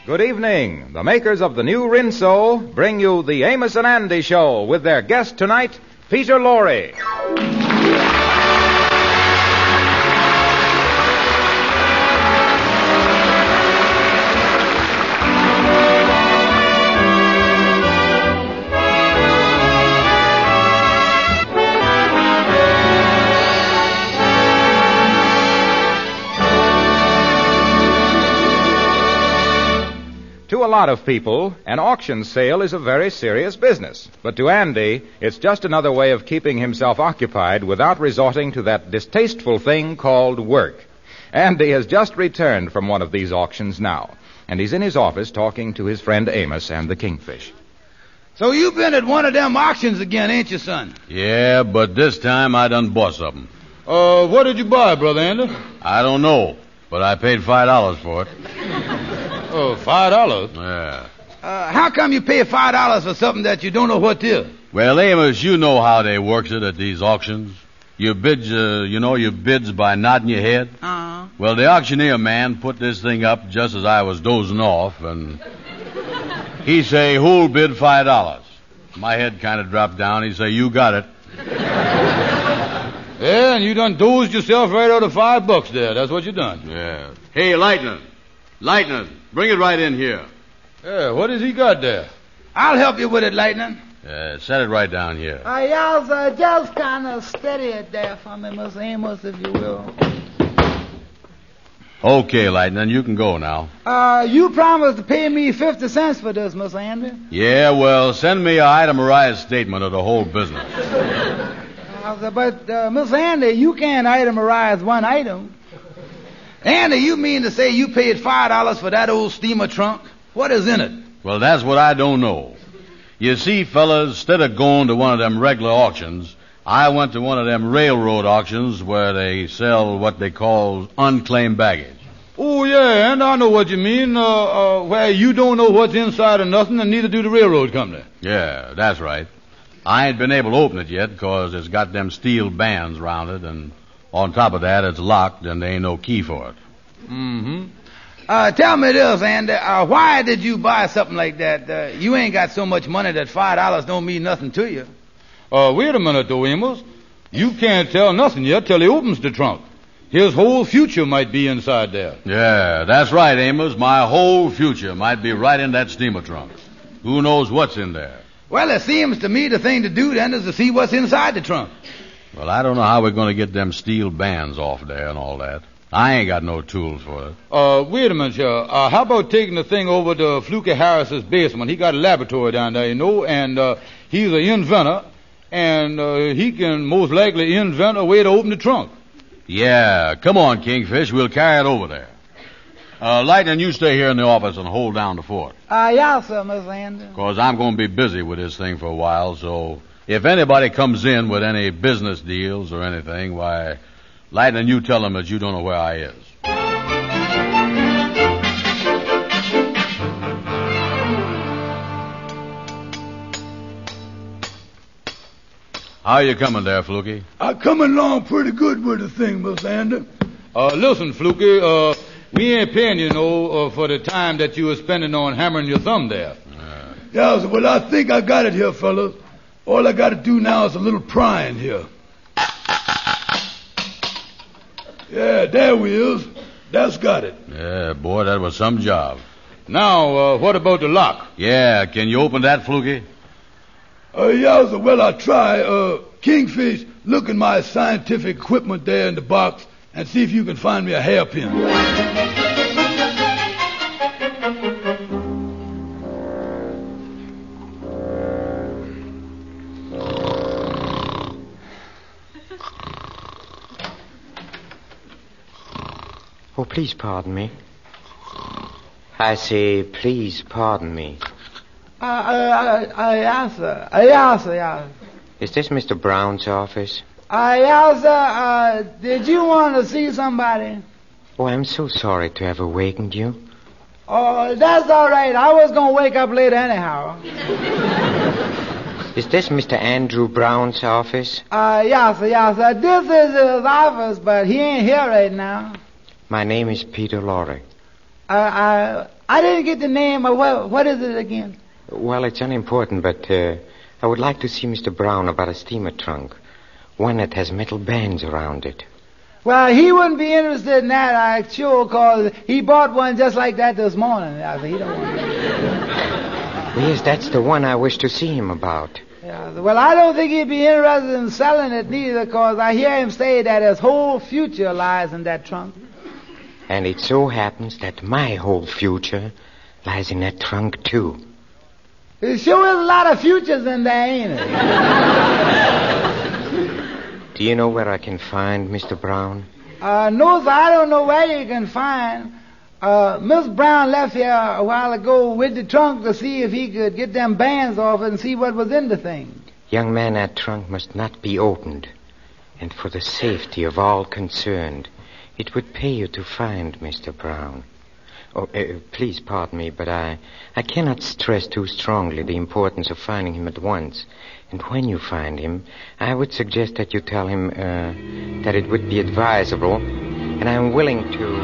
Good evening. The makers of the new Rinso bring you the Amos and Andy Show with their guest tonight, Peter Lorre. To a lot of people, an auction sale is a very serious business. But to Andy, it's just another way of keeping himself occupied without resorting to that distasteful thing called work. Andy has just returned from one of these auctions now, and he's in his office talking to his friend Amos and the Kingfish. So you've been at one of them auctions again, ain't you, son? Yeah, but this time I done bought something. What did you buy, Brother Andy? I don't know, but I paid $5 for it. Oh, $5? Yeah. How come you pay $5 for something that you don't know what is? Well, Amos, you know how they works it at these auctions. You bids, you bids by nodding your head. Uh-huh. Well, the auctioneer man put this thing up just as I was dozing off, and he say, who'll bid $5? My head kind of dropped down. He say, you got it. Yeah, and you done dozed yourself right out of $5 there. That's what you done. Yeah. Hey, Lightning, bring it right in here. Yeah, what has he got there? I'll help you with it, Lightning. Set it right down here. Y'all just kind of steady it there for me, Miss Amos, if you will. Okay, Lightning, you can go now. You promised to pay me 50 cents for this, Miss Andy. Yeah, well, send me an itemized statement of the whole business. But, Miss Andy, you can't itemize one item. Andy, you mean to say you paid $5 for that old steamer trunk? What is in it? Well, that's what I don't know. You see, fellas, instead of going to one of them regular auctions, I went to one of them railroad auctions where they sell what they call unclaimed baggage. Oh, yeah, and I know what you mean, where you don't know what's inside of nothing, and neither do the railroad company. Yeah, that's right. I ain't been able to open it yet because it's got them steel bands around it, and on top of that, it's locked and there ain't no key for it. Mm-hmm. Tell me this, Andy. Why did you buy something like that? You ain't got so much money that $5 don't mean nothing to you. Wait a minute, though, Amos. You can't tell nothing yet till he opens the trunk. His whole future might be inside there. Yeah, that's right, Amos. My whole future might be right in that steamer trunk. Who knows what's in there? Well, it seems to me the thing to do then is to see what's inside the trunk. Well, I don't know how we're going to get them steel bands off there and all that. I ain't got no tools for it. Wait a minute, sir. How about taking the thing over to Fluky Harris's basement? He got a laboratory down there, you know, and he's an inventor, and he can most likely invent a way to open the trunk. Yeah, come on, Kingfish. We'll carry it over there. Lightning, you stay here in the office and hold down the fort. Yes, sir, Miss Andy. Because I'm going to be busy with this thing for a while, so if anybody comes in with any business deals or anything, why, Lightning, you tell them that you don't know where I is. How you coming there, Fluky? I'm coming along pretty good with the thing, Miss Andy. Listen, Fluky, we ain't paying you for the time that you were spending on hammering your thumb there. Yeah, well, I think I got it here, fellas. All I got to do now is a little prying here. Yeah, there we is. That's got it. Yeah, boy, that was some job. Now, what about the lock? Yeah, can you open that, Fluky? Yeah, well, I'll try. Kingfish, look at my scientific equipment there in the box and see if you can find me a hairpin. Oh, please pardon me. I say, please pardon me. Yes, sir. Yes, sir, yes. Is this Mr. Brown's office? Yes, sir. Did you want to see somebody? Oh, I'm so sorry to have awakened you. Oh, that's all right. I was going to wake up later anyhow. Is this Mr. Andrew Brown's office? Yes, sir, yes, sir. This is his office, but he ain't here right now. My name is Peter Lorre. I didn't get the name. What is it again? Well, it's unimportant, but I would like to see Mr. Brown about a steamer trunk. One that has metal bands around it. Well, he wouldn't be interested in that, I'm sure, because he bought one just like that this morning. I said, he don't want that. Yes, that's the one I wish to see him about. Yeah, well, I don't think he'd be interested in selling it neither, because I hear him say that his whole future lies in that trunk. And it so happens that my whole future lies in that trunk, too. There sure is a lot of futures in there, ain't it? Do you know where I can find Mr. Brown? No, sir, I don't know where you can find. Miss Brown left here a while ago with the trunk to see if he could get them bands off it and see what was in the thing. Young man, that trunk must not be opened. And for the safety of all concerned, it would pay you to find Mr. Brown. Oh, please pardon me, but I cannot stress too strongly the importance of finding him at once. And when you find him, I would suggest that you tell him that it would be advisable, and I'm willing to...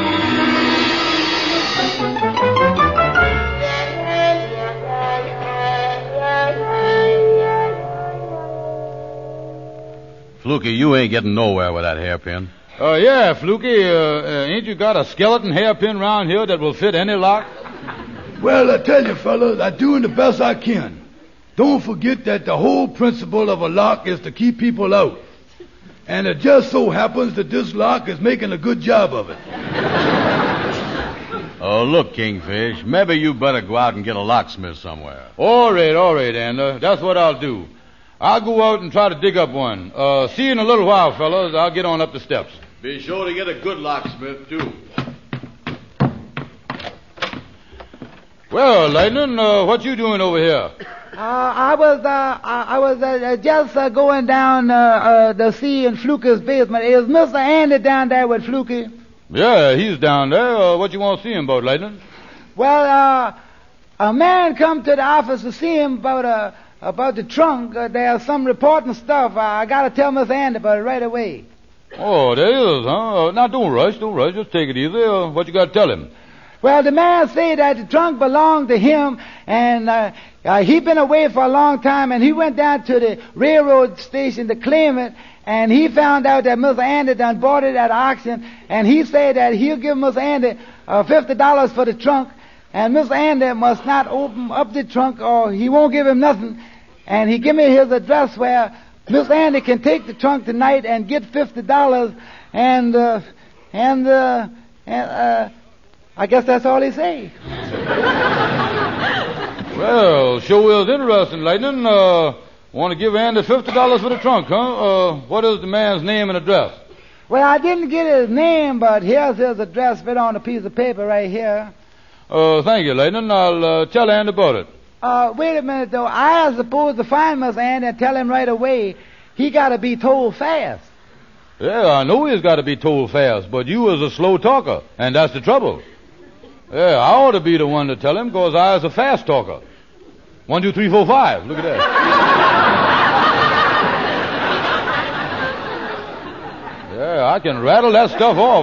Fluky, you ain't getting nowhere with that hairpin. Yeah, Fluky, ain't you got a skeleton hairpin round here that will fit any lock? Well, I tell you, fellas, I'm doing the best I can. Don't forget that the whole principle of a lock is to keep people out. And it just so happens that this lock is making a good job of it. Oh, look, Kingfish, maybe you better go out and get a locksmith somewhere. All right, Ander. That's what I'll do. I'll go out and try to dig up one. See you in a little while, fellas. I'll get on up the steps. Be sure to get a good locksmith, too. Well, Lightning, what you doing over here? I was just going down to see in Fluky's basement. Is Mr. Andy down there with Fluky? Yeah, he's down there. What you want to see him about, Lightning? Well, a man come to the office to see him about the trunk. There's some reporting stuff. I got to tell Mr. Andy about it right away. Oh, there is, huh? Now, don't rush. Just take it easy. What you got to tell him? Well, the man say that the trunk belonged to him, and he been away for a long time, and he went down to the railroad station to claim it, and he found out that Mr. Andy done bought it at auction, and he said that he'll give Mr. Andy $50 for the trunk, and Mr. Andy must not open up the trunk or he won't give him nothing. And he give me his address where Mr. Andy can take the trunk tonight and get $50, and I guess that's all he say. Well, sure is interesting, Lightning. Want to give Andy $50 for the trunk, huh? What is the man's name and address? Well, I didn't get his name, but here's his address written on a piece of paper right here. Thank you, Lightning. I'll tell Andy about it. Wait a minute, though. I am supposed to find Mr. Andy and tell him right away. He got to be told fast. Yeah, I know he's got to be told fast, but you is a slow talker, and that's the trouble. Yeah, I ought to be the one to tell him, because I is a fast talker. 1, 2, 3, 4, 5. Look at that. Yeah, I can rattle that stuff off.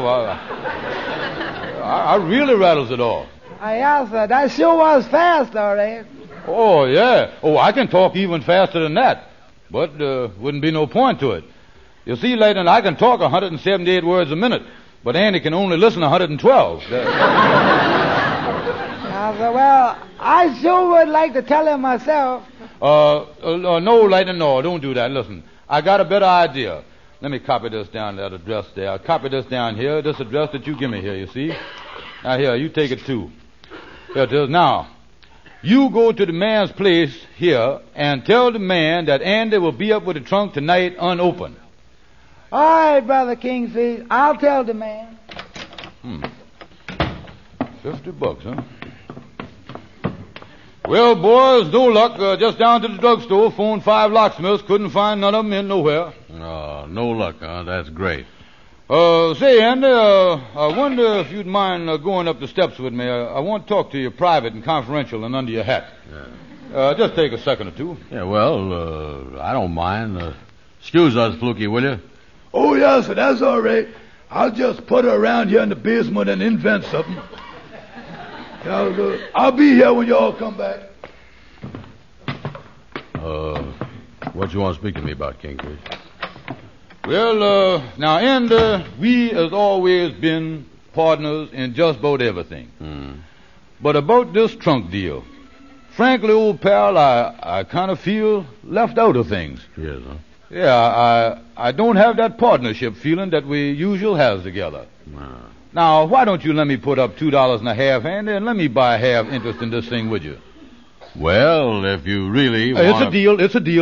I really rattles it off. Yeah, sir. That sure was fast, all right. Oh, yeah. Oh, I can talk even faster than that. But wouldn't be no point to it. You see, Lightning, I can talk 178 words a minute, but Andy can only listen 112. Well, I sure would like to tell him myself. No, Lightning, no. Don't do that. Listen, I got a better idea. Let me copy this down, that address there. I'll copy this down here, this address that you give me here, you see? Now, here, you take it, too. Here it is. Now, you go to the man's place here and tell the man that Andy will be up with the trunk tonight unopened. All right, Brother Kingfish. I'll tell the man. $50, huh? Well, boys, no luck. Just down to the drugstore, phoned 5 locksmiths, couldn't find none of them in nowhere. Oh, no luck, huh? That's great. Say, Andy, I wonder if you'd mind going up the steps with me. I want to talk to you private and confidential and under your hat. Yeah. Just take a second or two. Yeah, well, I don't mind. Excuse us, Fluky, will you? Oh, yes, that's all right. I'll just put her around here in the basement and invent something. I'll be here when y'all come back. What you want to speak to me about, Kingfish? Well, now, Andy, we has always been partners in just about everything. But about this trunk deal, frankly, old pal, I kind of feel left out of things. Yes, huh? Yeah, I don't have that partnership feeling that we usually have together. Now, why don't you let me put up $2.50, Andy, and let me buy half interest in this thing with you? Well, if you really want... It's a deal.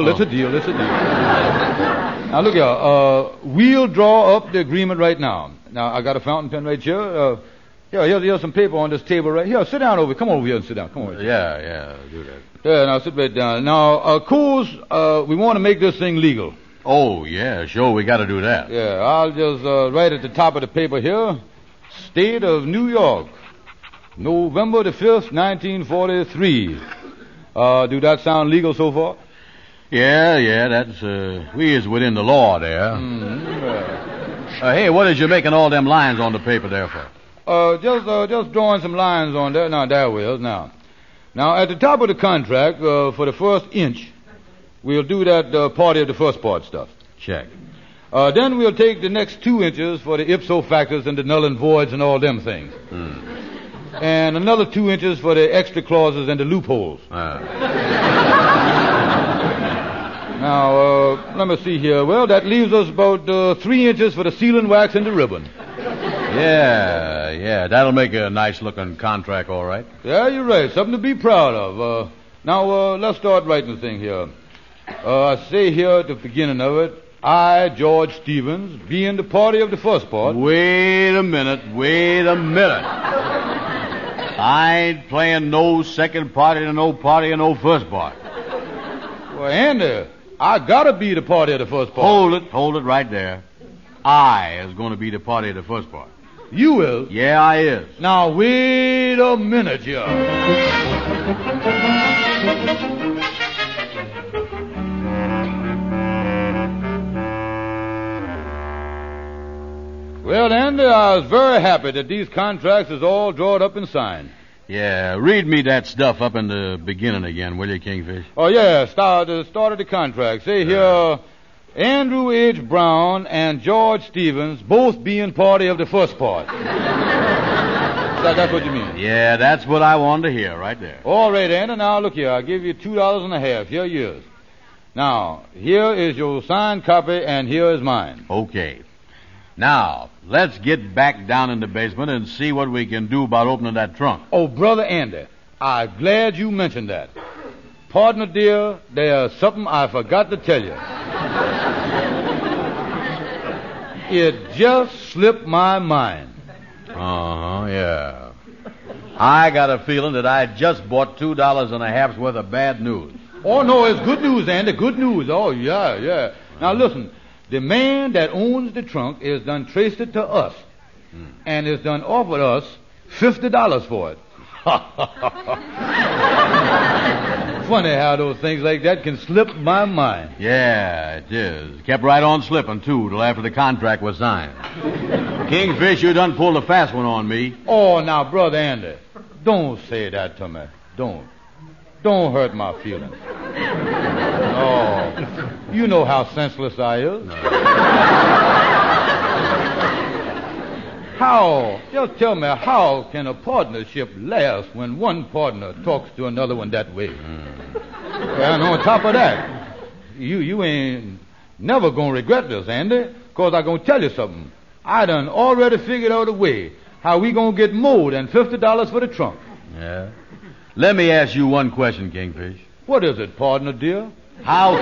Now, look here. We'll draw up the agreement right now. Now, I got a fountain pen right here. Here's some paper on this table right here. Sit down over. Come over here and sit down. Come over here. Yeah, do that. Yeah, now sit right down. Now, of course, we want to make this thing legal. Oh, yeah, sure, we got to do that. Yeah, I'll just write at the top of the paper here, State of New York, November the 5th, 1943. Do that sound legal so far? Yeah, that's, we is within the law there. Hey, what is you making all them lines on the paper there for? Just drawing some lines on there. Now, there we is. Now, at the top of the contract, for the first inch, we'll do that party of the first part stuff. Check. Then we'll take the next 2 inches for the ipso factors and the null and voids and all them things. And another 2 inches for the extra clauses and the loopholes. Now, let me see here. Well, that leaves us about 3 inches for the sealing wax and the ribbon. Yeah, that'll make a nice-looking contract, all right. Yeah, you're right. Something to be proud of. Now, let's start writing the thing here. I say here at the beginning of it, I, George Stevens, being the party of the first part. Wait a minute. I ain't playing no second party to no party or no first part. Well, Andy, I gotta be the party of the first part. Hold it right there. I is going to be the party of the first part. You will? Yeah, I is. Now, wait a minute here. Well, Andy, I was very happy that these contracts is all drawn up and signed. Yeah, read me that stuff up in the beginning again, will you, Kingfish? Oh, yeah, start of the contract. Say here, Andrew H. Brown and George Stevens both being party of the first part. That's what you mean? Yeah, that's what I wanted to hear right there. All right, Andy, now look here. I'll give you $2.50. Here you is. Now, here is your signed copy, and here is mine. Okay. Now, let's get back down in the basement and see what we can do about opening that trunk. Oh, Brother Andy, I'm glad you mentioned that. Partner dear, there's something I forgot to tell you. It just slipped my mind. Yeah. I got a feeling that I just bought $2.50 worth of bad news. Oh, no, it's good news, Andy, good news. Oh, yeah. Now, listen. The man that owns the trunk is done traced it to us and is done offered us $50 for it. Funny how those things like that can slip my mind. Yeah, it is. Kept right on slipping, too, till after the contract was signed. Kingfish, you done pulled a fast one on me. Oh, now, Brother Andy, don't say that to me. Don't hurt my feelings. Oh, you know how senseless I is. Just tell me, how can a partnership last when one partner talks to another one that way? And on top of that, you ain't never gonna regret this, Andy, because I'm gonna tell you something. I done already figured out a way how we gonna get more than $50 for the trunk. Yeah? Let me ask you one question, Kingfish. What is it, partner dear? How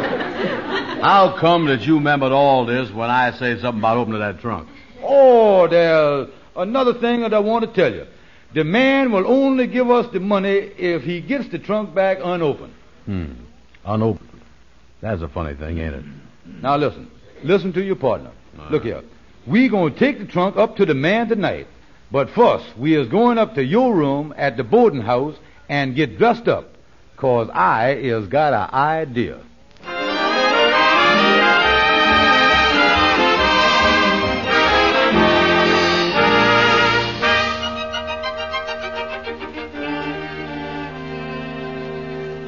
come that you remembered all this when I say something about opening that trunk? Oh, there's another thing that I want to tell you. The man will only give us the money if he gets the trunk back unopened. Unopened. That's a funny thing, ain't it? Now listen to your partner. Look here. We gonna take the trunk up to the man tonight. But first, we is going up to your room at the boarding house and get dressed up. 'Cause I is got an idea.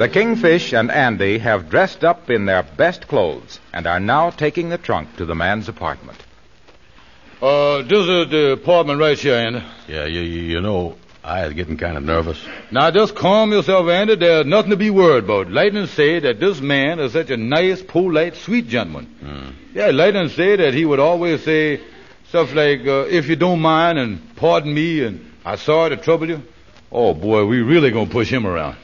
The Kingfish and Andy have dressed up in their best clothes and are now taking the trunk to the man's apartment. This is the apartment right here, Andy. Yeah, you know, I was getting kind of nervous. Now, just calm yourself, Andy. There's nothing to be worried about. Lightning say that this man is such a nice, polite, sweet gentleman. Yeah, Lightning say that he would always say stuff like, if you don't mind and pardon me and I'm sorry to trouble you. Oh, boy, we really gonna push him around.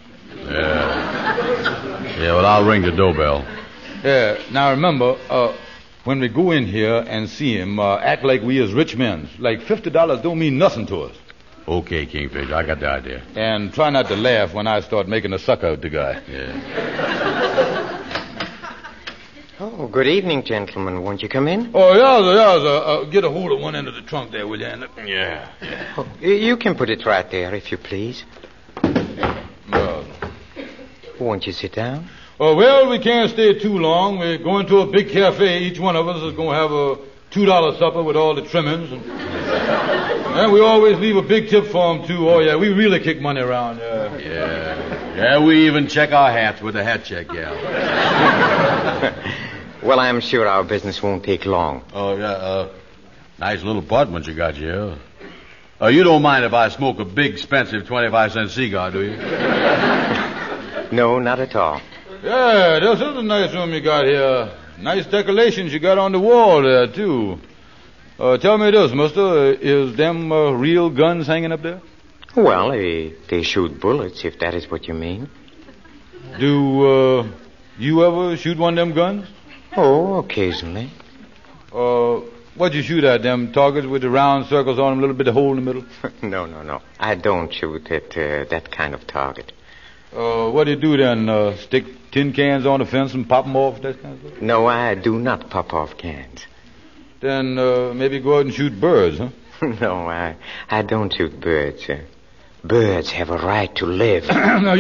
Yeah, well, I'll ring the doorbell. Yeah, now remember, when we go in here and see him, act like we is rich men. Like $50 don't mean nothing to us. Okay, Kingfish, I got the idea. And try not to laugh when I start making a sucker of the guy. Yeah. Oh, good evening, gentlemen. Won't you come in? Oh, yeah. Get a hold of one end of the trunk there, will you, Andy? Yeah. Oh, you can put it right there, if you please. Won't you sit down? Oh, well, we can't stay too long. We're going to a big cafe. Each one of us is going to have a $2 supper with all the trimmings. And we always leave a big tip for them, too. Oh, yeah, we really kick money around. Yeah, we even check our hats with a hat check, yeah. Well, I'm sure our business won't take long. Oh, yeah, nice little apartment you got here. You don't mind if I smoke a big, expensive 25-cent cigar, do you? No, not at all. Yeah, this is a nice room you got here. Nice decorations you got on the wall there, too. Tell me this, mister. Is them real guns hanging up there? Well, they shoot bullets, if that is what you mean. Do you ever shoot one of them guns? Oh, occasionally. What'd you shoot at? Them targets with the round circles on them, a little bit of hole in the middle? No. I don't shoot at that kind of target. What do you do then? Stick tin cans on the fence and pop them off? That kind of stuff? No, I do not pop off cans. Then maybe go out and shoot birds, huh? No, I don't shoot birds. Birds have a right to live. No,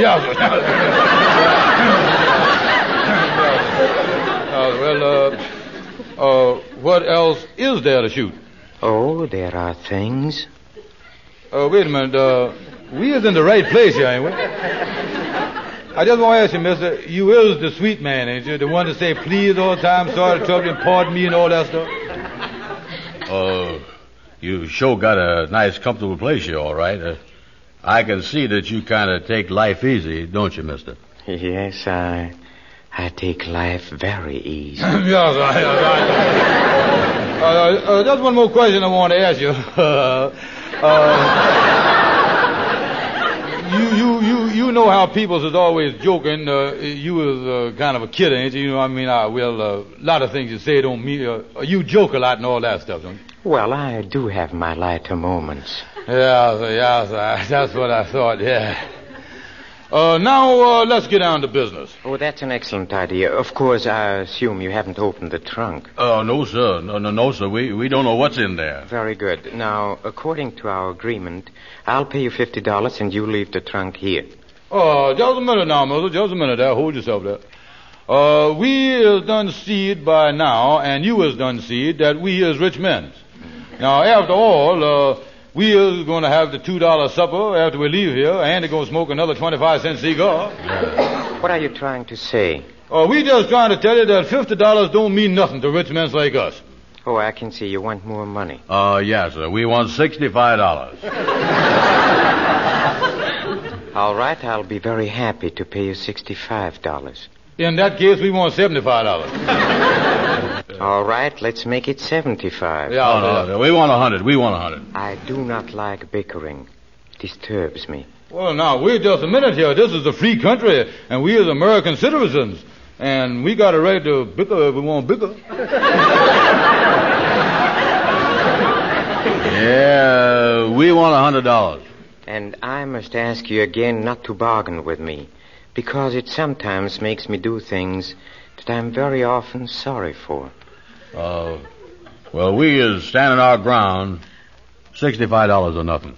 what else is there to shoot? Oh, there are things. Wait a minute. We is in the right place here, ain't we? I just want to ask you, mister, you is the sweet man, ain't you? The one to say please all the time, sorry to trouble you, and pardon me and all that stuff? You sure got a nice, comfortable place here, all right. I can see that you kind of take life easy, don't you, mister? Yes, I take life very easy. Yes, just one more question I want to ask you. You know how people is always joking. You is kind of a kid, ain't you? You know what I mean? A lot of things you say don't mean... you joke a lot and all that stuff, don't you? Well, I do have my lighter moments. Yeah, that's what I thought, yeah. Now, let's get down to business. Oh, that's an excellent idea. Of course, I assume you haven't opened the trunk. No, sir. No, sir. We don't know what's in there. Very good. Now, according to our agreement, I'll pay you $50 and you leave the trunk here. Just a minute now, Mother. Just a minute there. Hold yourself there. We is done seed by now, and you is done seed that we is rich men. Now, after all, we is going to have the $2 supper after we leave here, and they're going to smoke another 25-cent cigar. Yeah. What are you trying to say? We just trying to tell you that $50 don't mean nothing to rich men like us. Oh, I can see you want more money. Yes, sir. We want $65. All right, I'll be very happy to pay you $65. In that case, we want $75. All right, let's make it $75. Yeah, no, we want $100. We want $100. I do not like bickering. It disturbs me. Well, now, wait just a minute here. This is a free country, and we as American citizens, and we got a right to bicker if we want bicker. Yeah, we want $100. And I must ask you again not to bargain with me, because it sometimes makes me do things that I'm very often sorry for. Well, we is standing our ground. $65 or nothing.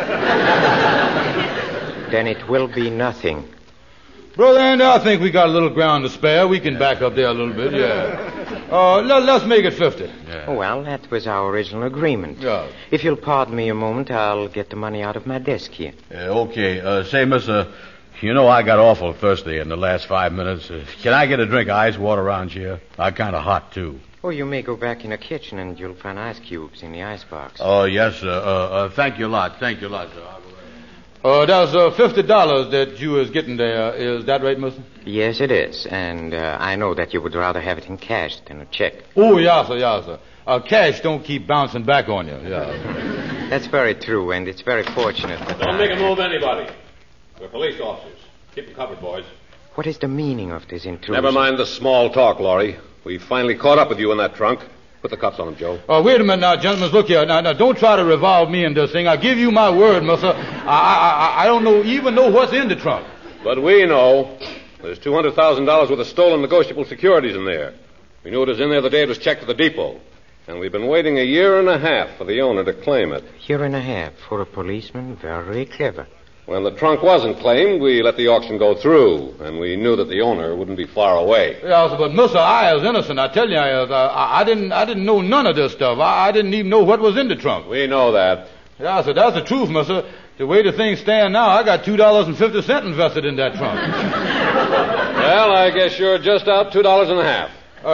Then it will be nothing. Brother Andy, I think we got a little ground to spare. We can back up there a little bit, yeah. Let's make it 50. Yeah. Well, that was our original agreement. Yeah. If you'll pardon me a moment, I'll get the money out of my desk here. Okay. Say, mister, You know, I got awful thirsty in the last 5 minutes. Can I get a drink of ice water around here? I'm kind of hot, too. Oh, you may go back in the kitchen and you'll find ice cubes in the icebox. Oh, yes, sir. Thank you a lot. Thank you a lot, sir. That's $50 that you was getting there. Is that right, mister? Yes, it is. And I know that you would rather have it in cash than a check. Oh, yes, sir. Cash don't keep bouncing back on you. Yeah. That's very true, and it's very fortunate that... Don't make a move, anybody. We're police officers. Keep them covered, boys. What is the meaning of this intrusion? Never mind the small talk, Laurie. We finally caught up with you in that trunk. Put the cuffs on him, Joe. Wait a minute now, gentlemen. Look here. Now, don't try to revolve me in this thing. I give you my word, mister. I don't even know what's in the trunk. But we know. There's $200,000 worth of stolen negotiable securities in there. We knew it was in there the day it was checked at the depot. And we've been waiting a year and a half for the owner to claim it. Year and a half for a policeman? Very clever. When the trunk wasn't claimed, we let the auction go through, and we knew that the owner wouldn't be far away. Yeah, but mister, I was innocent. I tell you, I didn't know none of this stuff. I didn't even know what was in the trunk. We know that. Yeah, so that's the truth, mister. The way the things stand now, I got $2.50 invested in that trunk. Well, I guess you're just out $2.50.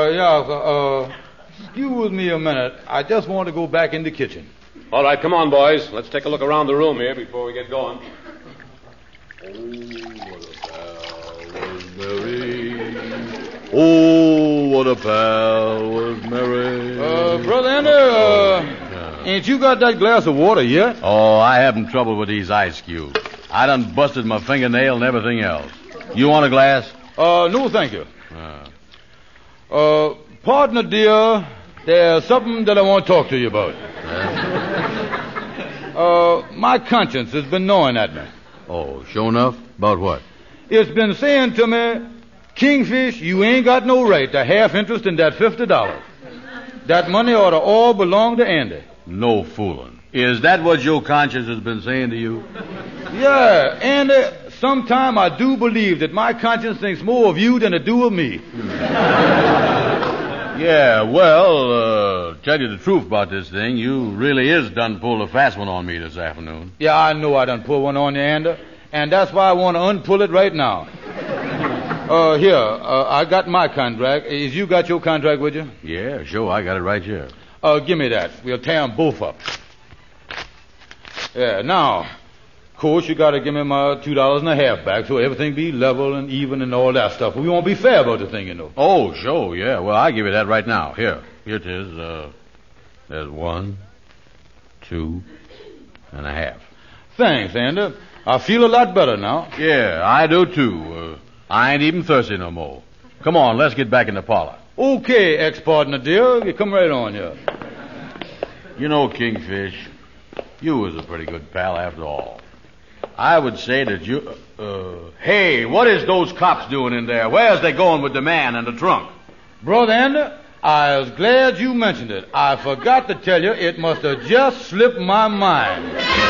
Excuse me a minute. I just want to go back in the kitchen. All right, come on, boys. Let's take a look around the room here before we get going. Oh, what a pal was Mary. Brother Andy, ain't you got that glass of water yet? Oh, I having trouble with these ice cubes. I done busted my fingernail and everything else. You want a glass? No, thank you. Partner, dear, there's something that I want to talk to you about. My conscience has been gnawing at me. Oh, sure enough? About what? It's been saying to me, Kingfish, you ain't got no right to half interest in that $50. That money ought to all belong to Andy. No fooling. Is that what your conscience has been saying to you? Yeah, Andy, sometime I do believe that my conscience thinks more of you than it do of me. Yeah, well, tell you the truth about this thing, you really is done pulled a fast one on me this afternoon. Yeah, I know I done pulled one on you, Andy, and that's why I want to unpull it right now. I got my contract. Is you got your contract with you? Yeah, sure, I got it right here. Give me that. We'll tear them both up. Yeah, now, of course, you got to give me my $2.50 back so everything be level and even and all that stuff. We won't be fair about the thing, you know. Oh, sure, yeah. Well, I'll give you that right now. Here it is. There's 1, 2.5. Thanks, Andy. I feel a lot better now. Yeah, I do, too. I ain't even thirsty no more. Come on, let's get back in the parlor. Okay, ex-partner, dear. You come right on here. You know, Kingfish, you was a pretty good pal after all. I would say that you... hey, what is those cops doing in there? Where's they going with the man in the trunk? Brother Andy, I was glad you mentioned it. I forgot to tell you, it must have just slipped my mind.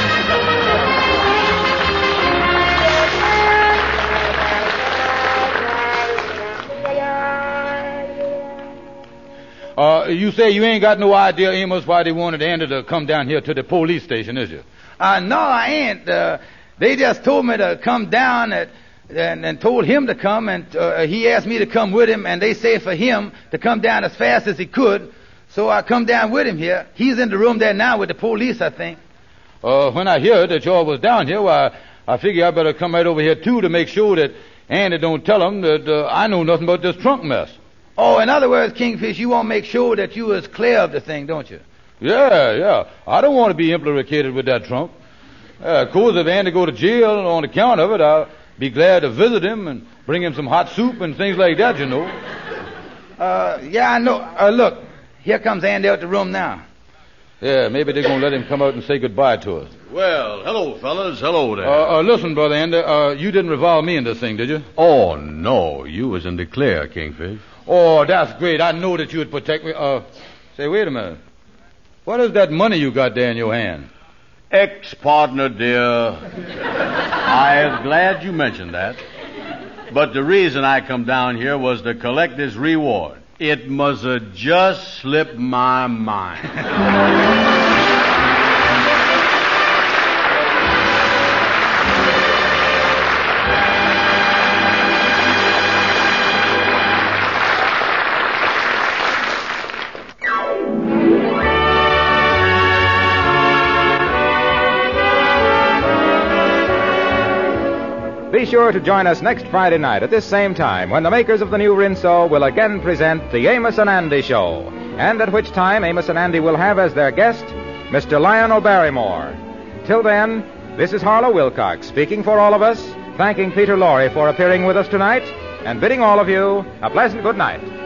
You say you ain't got no idea, Amos, why they wanted Andy to come down here to the police station, is you? No, I ain't. They just told me to come down and told him to come, and he asked me to come with him, and they say for him to come down as fast as he could. So I come down with him here. He's in the room there now with the police, I think. When I heard that y'all was down here, why, I figure I better come right over here, too, to make sure that Andy don't tell him that I know nothing about this trunk mess. Oh, in other words, Kingfish, you want to make sure that you is clear of the thing, don't you? Yeah. I don't want to be implicated with that trunk. Of course, if Andy go to jail on account of it, I'll be glad to visit him and bring him some hot soup and things like that, you know. Yeah, I know. Look, here comes Andy out the room now. Yeah, maybe they're going to let him come out and say goodbye to us. Well, hello, fellas. Hello there. Listen, Brother Andy, you didn't revolve me in this thing, did you? Oh, no. You was in the clear, Kingfish. Oh, that's great. I know that you would protect me. Say, wait a minute. What is that money you got there in your hand? Ex-partner, dear. I am glad you mentioned that. But the reason I come down here was to collect this reward. It must have just slipped my mind. be sure to join us next Friday night at this same time when the makers of the new Rinso will again present the Amos and Andy Show, and at which time Amos and Andy will have as their guest Mr. Lionel Barrymore. Till then, this is Harlow Wilcox speaking for all of us, thanking Peter Lorre for appearing with us tonight, and bidding all of you a pleasant good night.